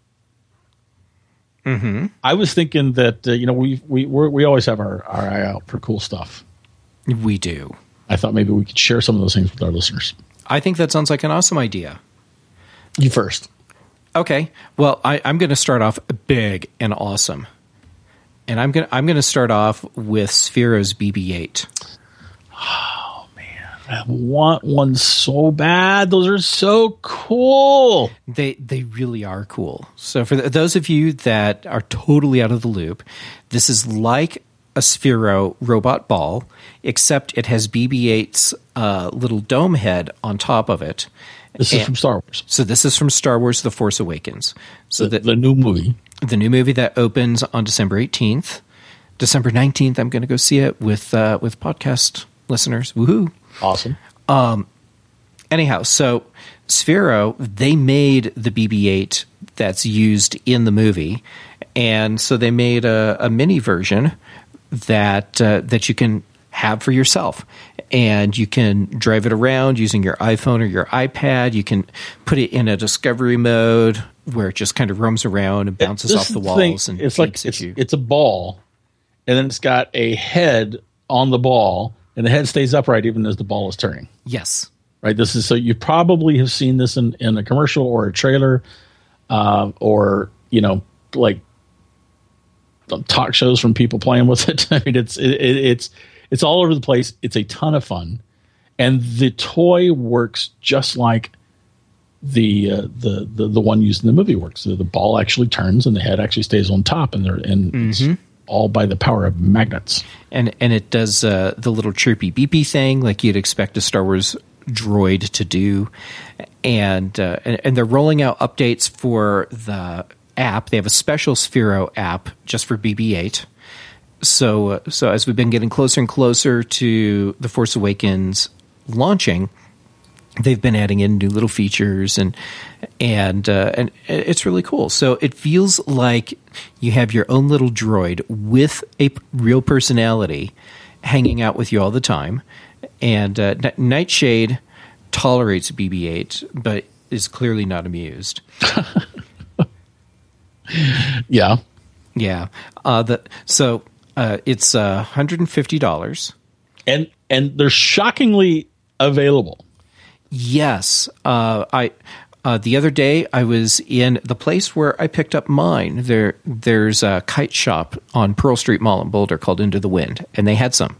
mm-hmm. I was thinking that, uh, you know, we we we're, we always have our, our eye out for cool stuff. We do. I thought maybe we could share some of those things with our listeners. I think that sounds like an awesome idea. You first. Okay. Well, I, I'm going to start off big and awesome. And I'm going to I'm going to start off with Sphero's B B eight. Oh man, I want one so bad. Those are so cool. They they really are cool. So for the, those of you that are totally out of the loop, this is like a Sphero robot ball, except it has B B eight's uh, little dome head on top of it. This and, is from Star Wars. So this is from Star Wars: The Force Awakens. So the, that, the new movie. The new movie that opens on December eighteenth. December nineteenth, I'm going to go see it with uh, with podcast listeners. Woohoo! Awesome. Um, anyhow, so Sphero, they made the B B eight that's used in the movie, and so they made a, a mini version that uh, that you can have for yourself, and you can drive it around using your iPhone or your iPad. You can put it in a discovery mode where it just kind of roams around and bounces this off the thing, walls. And it's like it's, it's a ball, and then it's got a head on the ball, and the head stays upright even as the ball is turning. Yes, right. This is so you probably have seen this in, in a commercial or a trailer, uh, or you know, like talk shows from people playing with it. I mean, it's it, it, it's it's all over the place. It's a ton of fun, and the toy works just like the uh, the, the the one used in the movie works. So the ball actually turns and the head actually stays on top, and they're and mm-hmm. it's all by the power of magnets. And and it does uh, the little chirpy beepy thing like you'd expect a Star Wars droid to do, and, uh, and and they're rolling out updates for the app. They have a special Sphero app just for B B eight. So uh, so as we've been getting closer and closer to The Force Awakens launching, they've been adding in new little features, and and uh, and it's really cool. So it feels like you have your own little droid with a p- real personality hanging out with you all the time. And uh, N- Nightshade tolerates B B eight, but is clearly not amused. Yeah, yeah. Uh, the so uh, it's uh, one hundred fifty dollars, and and they're shockingly available. Yes, uh, I. Uh, the other day, I was in the place where I picked up mine. There, there's a kite shop on Pearl Street Mall in Boulder called Into the Wind, and they had some.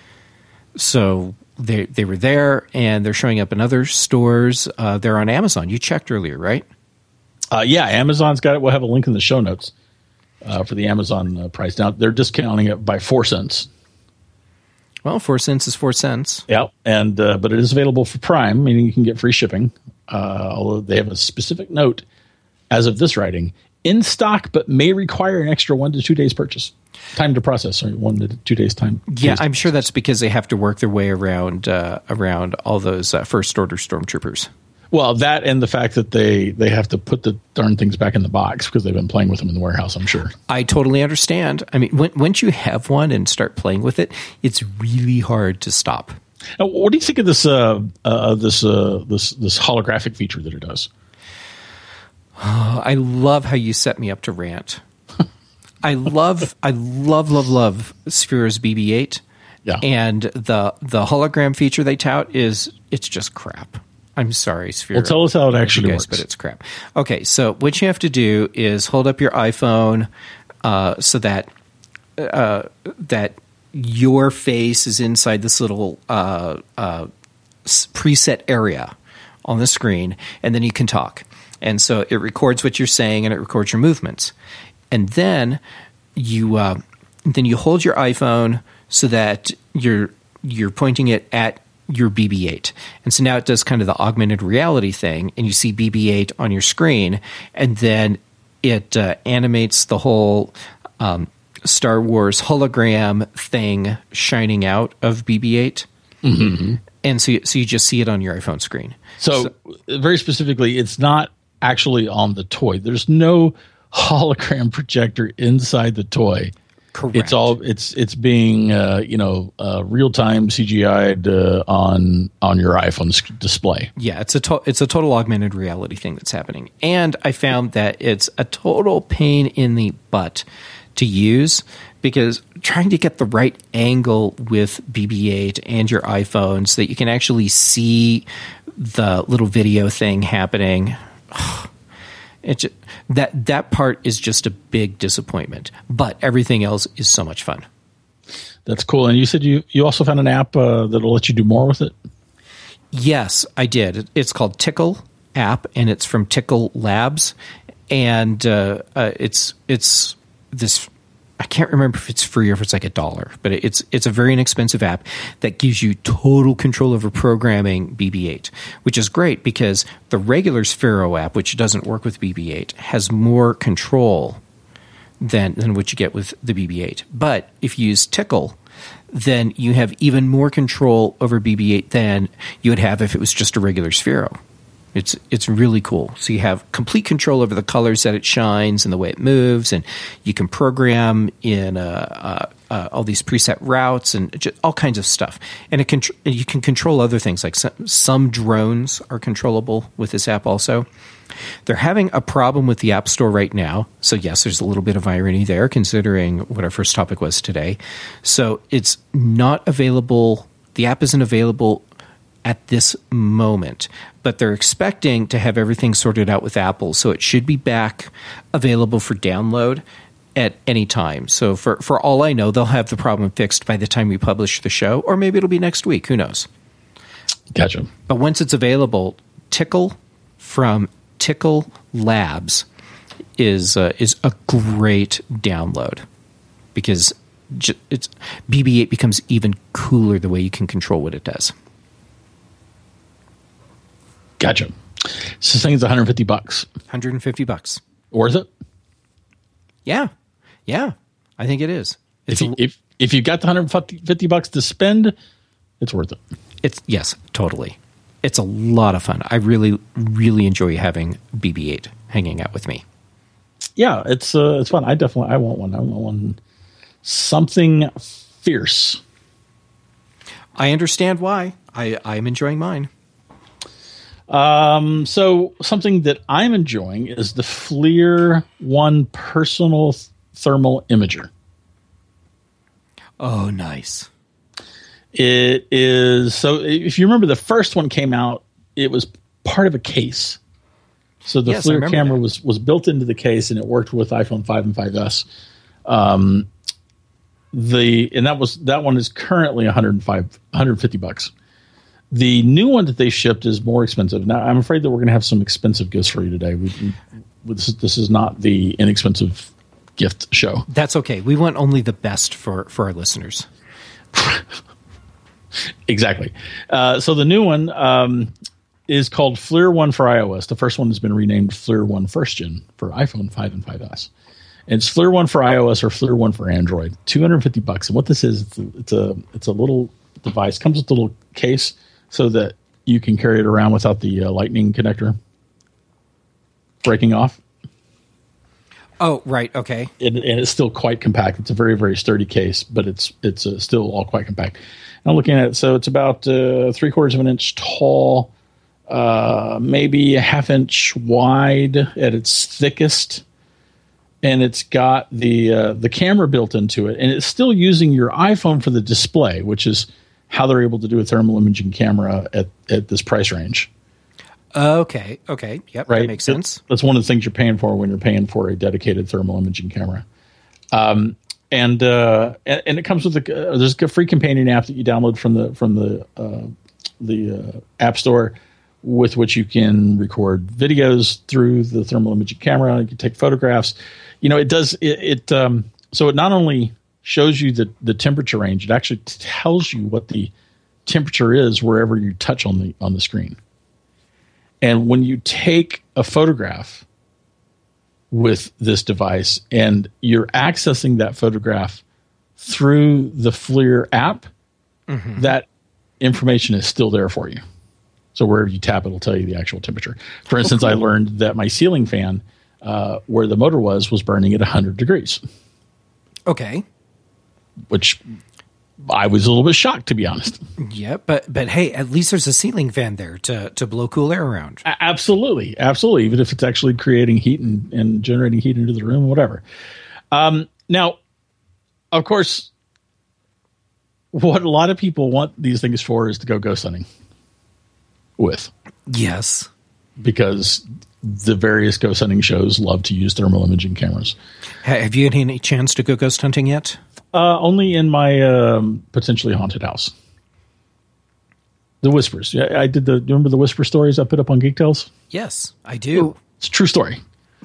So they they were there, and they're showing up in other stores. Uh, they're on Amazon. You checked earlier, right? Uh, yeah, Amazon's got it. We'll have a link in the show notes uh, for the Amazon uh, price. Now they're discounting it by four cents. Well, four cents is four cents. Yeah, and uh, but it is available for Prime, meaning you can get free shipping. Uh, although they have a specific note, as of this writing, in stock, but may require an extra one to two days purchase. Time to process, sorry, one to two days time. Yeah, I'm sure that's because they have to work their way around uh, around all those uh, first order stormtroopers. Well, that and the fact that they, they have to put the darn things back in the box because they've been playing with them in the warehouse, I'm sure. I totally understand. I mean, when, once you have one and start playing with it, it's really hard to stop. Now, what do you think of this uh, uh, this uh, this this holographic feature that it does? Oh, I love how you set me up to rant. I love, I love, love, love Sphero's B B eight. Yeah. And the the hologram feature they tout is it's just crap. I'm sorry, Sphero. Well, tell us how it actually guys, works. But it's crap. Okay, so what you have to do is hold up your iPhone uh, so that uh, that your face is inside this little uh, uh, preset area on the screen, and then you can talk. And so it records what you're saying, and it records your movements. And then you uh, then you hold your iPhone so that you're you're pointing it at your B B eight. And so now it does kind of the augmented reality thing, and you see B B eight on your screen, and then it uh, animates the whole um, Star Wars hologram thing shining out of B B eight. Mm-hmm. And so you, so you just see it on your iPhone screen. So, so very specifically, it's not actually on the toy. There's no hologram projector inside the toy. Correct. It's all it's it's being uh, you know uh, real time C G I'd uh, on on your iPhone's display. Yeah, it's a to- it's a total augmented reality thing that's happening, and I found that it's a total pain in the butt to use because trying to get the right angle with B B eight and your iPhone so that you can actually see the little video thing happening. It just, that that part is just a big disappointment, but everything else is so much fun. That's cool. And you said you, you also found an app uh, that'll let you do more with it? Yes, I did. It's called Tickle app, and it's from Tickle Labs, and uh, uh, it's it's this. I can't remember if it's free or if it's like a dollar, but it's it's a very inexpensive app that gives you total control over programming B B eight, which is great because the regular Sphero app, which doesn't work with B B eight, has more control than than what you get with the B B eight. But if you use Tickle, then you have even more control over B B eight than you would have if it was just a regular Sphero. It's it's really cool. So you have complete control over the colors that it shines and the way it moves, and you can program in uh, uh, uh, all these preset routes and just all kinds of stuff. And it can you can control other things like some, some drones are controllable with this app also. They're having a problem with the App Store right now. So yes, there's a little bit of irony there considering what our first topic was today. So it's not available. The app isn't available at this moment, but they're expecting to have everything sorted out with Apple, so it should be back available for download at any time. So for, for all I know, they'll have the problem fixed by the time we publish the show, or maybe it'll be next week. Who knows? Gotcha. But once it's available, Tickle from Tickle Labs is uh, is a great download because j- it's B B eight becomes even cooler the way you can control what it does. Gotcha. So this thing's one hundred fifty bucks. one hundred fifty bucks. Worth it? Yeah. Yeah. I think it is. It's if, you, if if you've got the one hundred fifty bucks to spend, it's worth it. It's yes, totally. It's a lot of fun. I really, really enjoy having B B eight hanging out with me. Yeah, it's uh, it's fun. I definitely I want one. I want one. Something fierce. I understand why. I I'm enjoying mine. Um, so something that I'm enjoying is the FLIR One Personal Thermal Imager. Oh, nice. It is, so if you remember the first one came out, it was part of a case. So the yes, FLIR camera was, was built into the case, and it worked with iPhone five and five S. Um, the and that was that one is currently one hundred five, one hundred fifty bucks. The new one that they shipped is more expensive. Now, I'm afraid that we're going to have some expensive gifts for you today. We, we, this, this is not the inexpensive gift show. That's okay. We want only the best for, for our listeners. Exactly. Uh, so the new one um, is called FLIR One for iOS. The first one has been renamed FLIR One First Gen for iPhone five and five S. And it's FLIR One for iOS or FLIR One for Android. two hundred fifty bucks. And what this is, it's a, it's a it's a little device. Comes with a little case so that you can carry it around without the uh, lightning connector breaking off. Oh, right. Okay. And, and it's still quite compact. It's a very, very sturdy case, but it's it's uh, still all quite compact. And I'm looking at it. So it's about uh, three quarters of an inch tall, uh, maybe a half inch wide at its thickest. And it's got the uh, the camera built into it. And it's still using your iPhone for the display, which is how they're able to do a thermal imaging camera at, at this price range. Okay. Okay. Yep. Right. That makes sense. That's one of the things you're paying for when you're paying for a dedicated thermal imaging camera. Um, and, uh, and and it comes with a uh, there's a free companion app that you download from the from the uh, the uh, App Store, with which you can record videos through the thermal imaging camera. You can take photographs. You know, it does it. it um, so it not only shows you the the temperature range, it actually tells you what the temperature is wherever you touch on the on the screen. And when you take a photograph with this device and you're accessing that photograph through the FLIR app, mm-hmm. that information is still there for you. So wherever you tap, it'll tell you the actual temperature. For instance, oh, cool. I learned that my ceiling fan, uh, where the motor was, was burning at one hundred degrees. Okay. Which I was a little bit shocked, to be honest. Yeah, but but hey, at least there's a ceiling fan there to, to blow cool air around. A- absolutely, absolutely. Even if it's actually creating heat and, and generating heat into the room, whatever. Um, now, of course, what a lot of people want these things for is to go ghost hunting with. Yes. Because the various ghost hunting shows love to use thermal imaging cameras. Have you had any chance to go ghost hunting yet? Uh, only in my um, potentially haunted house. The Whispers. Yeah, I did the. Do you remember the Whisper stories I put up on Geek Tales? Yes, I do. It's a true story.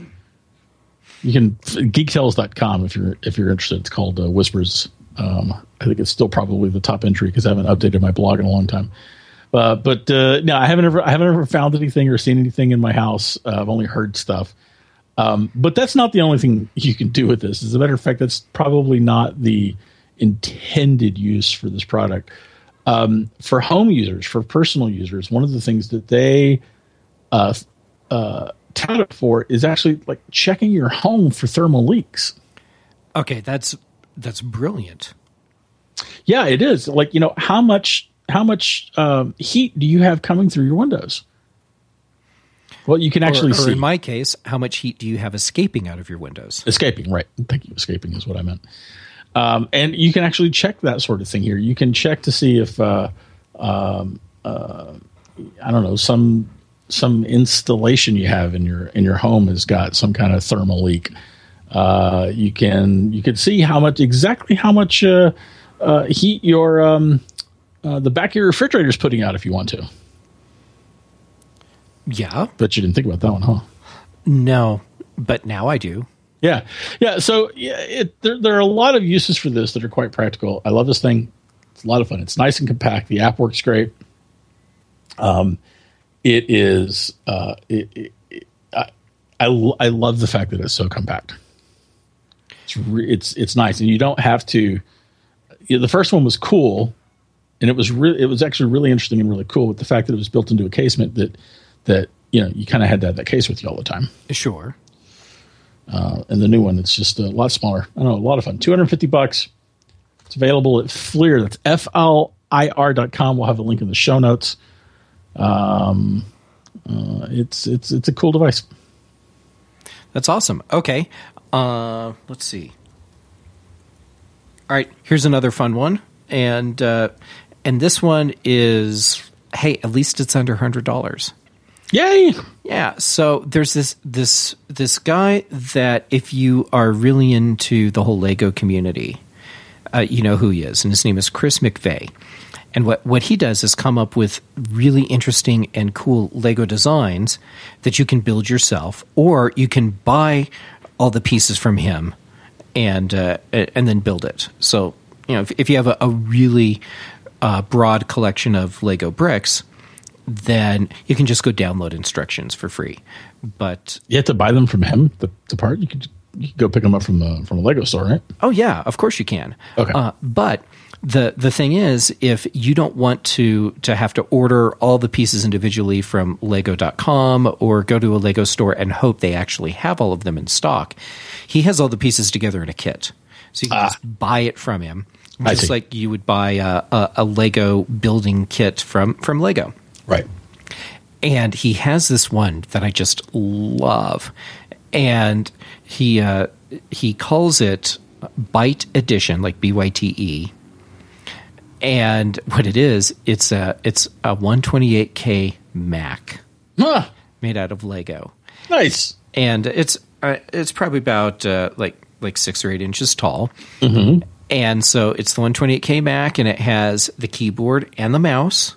You can geek tales dot com if you're if you're interested. It's called uh, Whispers. Um, I think it's still probably the top entry because I haven't updated my blog in a long time. Uh, but uh, no, I haven't ever I haven't ever found anything or seen anything in my house. Uh, I've only heard stuff. Um, but that's not the only thing you can do with this. As a matter of fact, that's probably not the intended use for this product. Um, for home users, for personal users, one of the things that they uh, uh, tout it for is actually like checking your home for thermal leaks. Okay, that's that's brilliant. Yeah, it is. Like, you know, how much how much um, heat do you have coming through your windows? Well, you can actually or, or see. In my case, how much heat do you have escaping out of your windows? Escaping, right. Thank you. Escaping is what I meant. Um, and you can actually check that sort of thing here. You can check to see if, uh, um, uh, I don't know, some some installation you have in your in your home has got some kind of thermal leak. Uh, you can you can see how much exactly how much uh, uh, heat your um, uh, the back of your refrigerator is putting out if you want to. Yeah. Bet you didn't think about that one, huh? No, but now I do. Yeah. Yeah. So yeah, it, there, there are a lot of uses for this that are quite practical. I love this thing. It's a lot of fun. It's nice and compact. The app works great. Um, it is. Uh, it, it, it, I, I I love the fact that it's so compact. It's re- it's it's nice, and you don't have to. You know, the first one was cool, and it was really it was actually really interesting and really cool with the fact that it was built into a casement that that you know you kind of had to have that case with you all the time. Sure. Uh, and the new one, it's just a lot smaller. I don't know, a lot of fun. two hundred fifty bucks. It's available at FLIR. That's F L I R dot com. We'll have a link in the show notes. Um, uh, it's it's it's a cool device. That's awesome. Okay, uh, let's see. All right, here's another fun one, and uh, and this one is, hey, at least it's under hundred dollars. Yay! Yeah. So there's this this this guy that if you are really into the whole Lego community, uh, you know who he is, and his name is Chris McVeigh. And what, what he does is come up with really interesting and cool Lego designs that you can build yourself, or you can buy all the pieces from him and uh, and then build it. So, you know, if, if you have a, a really uh, broad collection of Lego bricks, then you can just go download instructions for free. But you have to buy them from him, the, the part? You could, you could go pick them up from the from a Lego store, right? Oh, yeah, of course you can. Okay. Uh, but the the thing is, if you don't want to to have to order all the pieces individually from lego dot com or go to a Lego store and hope they actually have all of them in stock, he has all the pieces together in a kit. So you can ah. just buy it from him, just like you would buy a, a, a Lego building kit from, from Lego. Right. And he has this one that I just love. And he uh, he calls it Byte Edition, like B Y T E. And what it is, it's a it's a one twenty-eight K Mac huh. made out of Lego. Nice. And it's uh, it's probably about uh, like like six or eight inches tall. Mm-hmm. And so it's the one twenty-eight K Mac, and it has the keyboard and the mouse.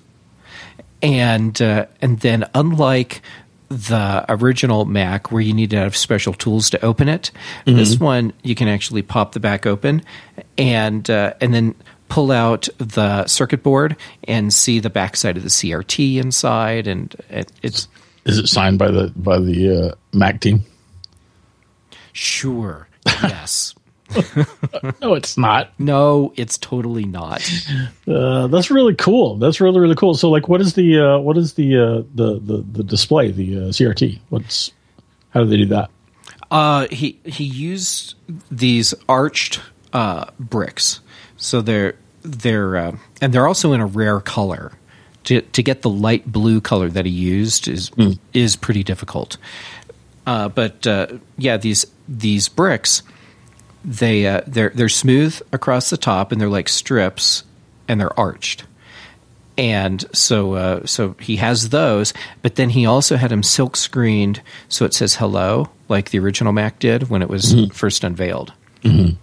And uh, and then unlike the original Mac, where you need to have special tools to open it, mm-hmm. this one you can actually pop the back open and uh, and then pull out the circuit board and see the backside of the C R T inside. And it, it's is it signed by the by the uh, Mac team? Sure. Yes. No, it's not. No, it's totally not. Uh, that's really cool. That's really really cool. So, like, what is the uh, what is the uh, the, the the display? The uh, C R T. What's how do they do that? Uh, he he used these arched uh, bricks, so they're they're uh, and they're also in a rare color. To to get the light blue color that he used is mm. is pretty difficult. Uh, but uh, yeah, these these bricks. They uh, they're they're smooth across the top, and they're like strips, and they're arched. And so uh, so he has those, but then he also had them silk screened, so it says hello, like the original Mac did when it was mm-hmm. first unveiled. Mm-hmm.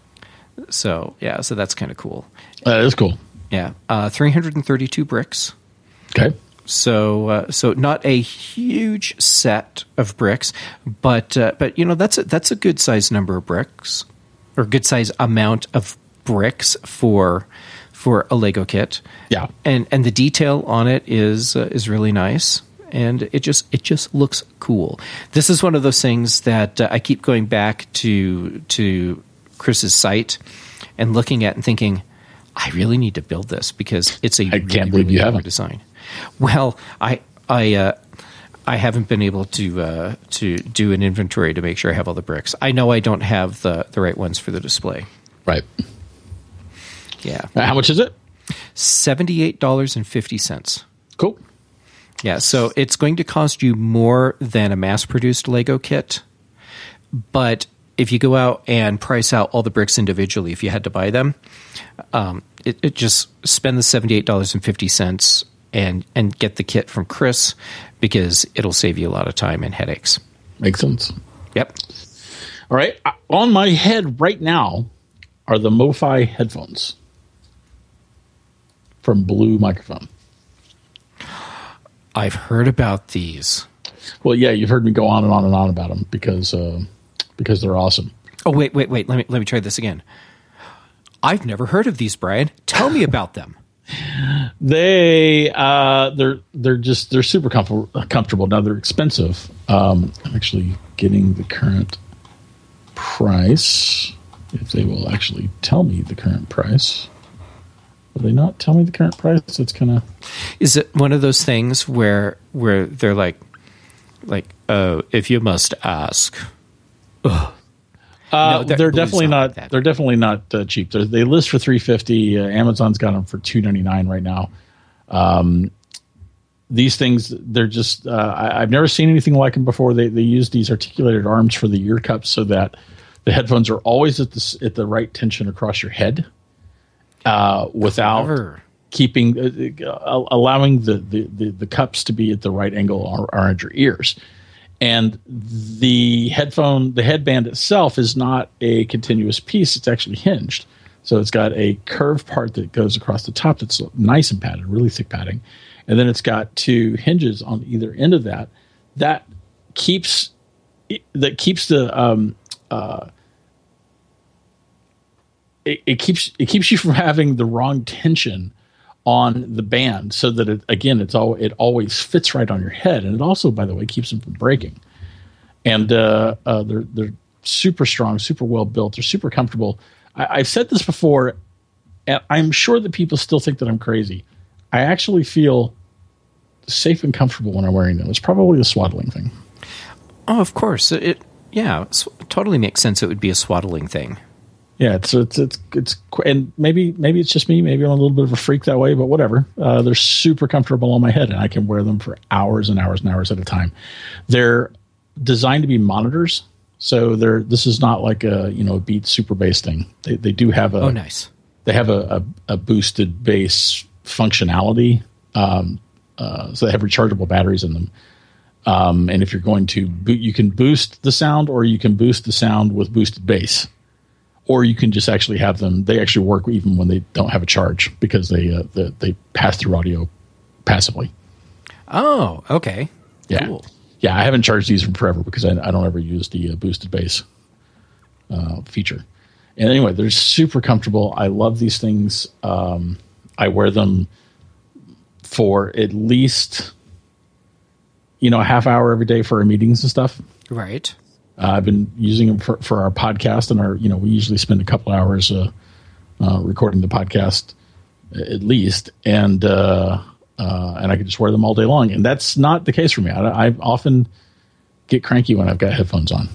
So yeah, so that's kind of cool. That is cool. Yeah, uh, three hundred thirty-two bricks. Okay. So, uh, so not a huge set of bricks, but uh, but you know that's a, that's a good size number of bricks, or good size amount of bricks for for a Lego kit. Yeah, and and the detail on it is uh, is really nice, and it just it just looks cool. This is one of those things that uh, I keep going back to to Chris's site and looking at and thinking, I really need to build this because it's a I really, can't believe really you haven't design. Well, I I uh, I haven't been able to uh, to do an inventory to make sure I have all the bricks. I know I don't have the, the right ones for the display. Right. Yeah. How much is it? seventy-eight dollars and fifty cents. Cool. Yeah, so it's going to cost you more than a mass-produced Lego kit, but if you go out and price out all the bricks individually, if you had to buy them, um, it, it just spend the seventy-eight dollars and fifty cents and and get the kit from Chris, because it'll save you a lot of time and headaches. Makes sense. Yep. All right. On my head right now are the MoFi headphones from Blue Microphone. I've heard about these. Well, yeah, you've heard me go on and on and on about them because uh, because they're awesome. Oh, wait, wait, wait. Let me let me try this again. I've never heard of these, Brian. Tell me about them. they uh, they're they're just they're super comfortable. Comfortable now. They're expensive. Um, I'm actually getting the current price. If they will actually tell me the current price, will they not tell me the current price? It's kind of. Is it one of those things where where they're like, like, oh, if you must ask. Ugh. Uh, no, they're definitely not. Like they're definitely not uh, cheap. They're, they list for three fifty. Uh, Amazon's got them for two ninety nine right now. Um, these things, they're just. Uh, I, I've never seen anything like them before. They they use these articulated arms for the ear cups so that the headphones are always at the at the right tension across your head, uh, without Clever. keeping uh, allowing the, the, the, the cups to be at the right angle around your ears. And the headphone, the headband itself is not a continuous piece. It's actually hinged. So it's got a curved part that goes across the top that's nice and padded, really thick padding. And then it's got two hinges on either end of that. That keeps that keeps the um, uh, it, it keeps it keeps you from having the wrong tension on the band, so that it, again, it's all it always fits right on your head, and it also, by the way, keeps them from breaking. And uh, uh, they're they're super strong, super well built. They're super comfortable. I, I've said this before, and I'm sure that people still think that I'm crazy. I actually feel safe and comfortable when I'm wearing them. It's probably a swaddling thing. Oh, of course. It yeah, it totally makes sense. It would be a swaddling thing. Yeah, it's it's it's it's and maybe maybe it's just me. Maybe I'm a little bit of a freak that way, but whatever. Uh, they're super comfortable on my head, and I can wear them for hours and hours and hours at a time. They're designed to be monitors, so they're this is not like a you know a Beats super bass thing. They they do have a oh nice. They have a a, a boosted bass functionality, um, uh, so they have rechargeable batteries in them. Um, and if you're going to boot, you can boost the sound, or you can boost the sound with boosted bass. Or you can just actually have them. They actually work even when they don't have a charge because they uh, the, they pass through audio passively. Oh, okay. Yeah, cool. Yeah. I haven't charged these forever because I, I don't ever use the uh, boosted bass uh, feature. And anyway, they're super comfortable. I love these things. Um, I wear them for at least you know a half hour every day for our meetings and stuff. Right. Uh, I've been using them for, for our podcast, and our you know we usually spend a couple hours uh, uh, recording the podcast at least, and uh, uh, and I can just wear them all day long. And that's not the case for me. I, I often get cranky when I've got headphones on.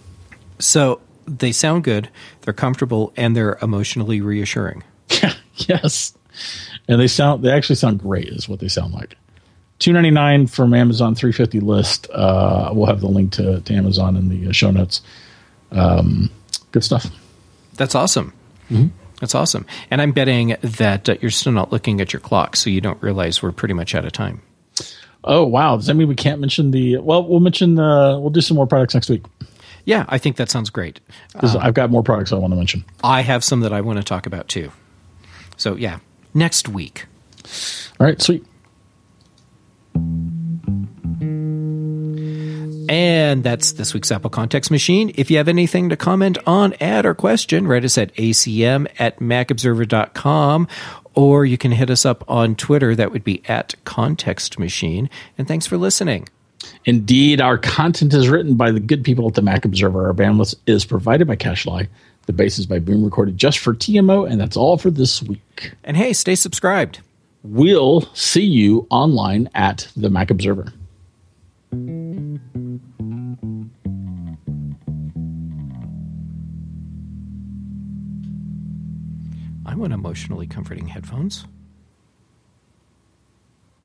So they sound good, they're comfortable, and they're emotionally reassuring. Yes, and they sound they actually sound great. Is what they sound like. two ninety-nine from Amazon, three fifty list. Uh, we'll have the link to, to Amazon in the show notes. Um, good stuff. That's awesome. Mm-hmm. That's awesome. And I'm betting that uh, you're still not looking at your clock, so you don't realize we're pretty much out of time. Oh, wow. Does that mean we can't mention the... Well, we'll mention... Uh, we'll do some more products next week. Yeah, I think that sounds great. Because Um, I've got more products I want to mention. I have some that I want to talk about, too. So, yeah, next week. All right, sweet. And that's this week's Apple Context Machine. If you have anything to comment on, add, or question, write us at A C M at mac observer dot com, or you can hit us up on Twitter. That would be at Context Machine. And thanks for listening. Indeed, our content is written by the good people at the Mac Observer. Our bandwidth is provided by CacheFly. The bass is by Boom Recorded just for T M O, and that's all for this week. And hey, stay subscribed. We'll see you online at the Mac Observer. I want emotionally comforting headphones.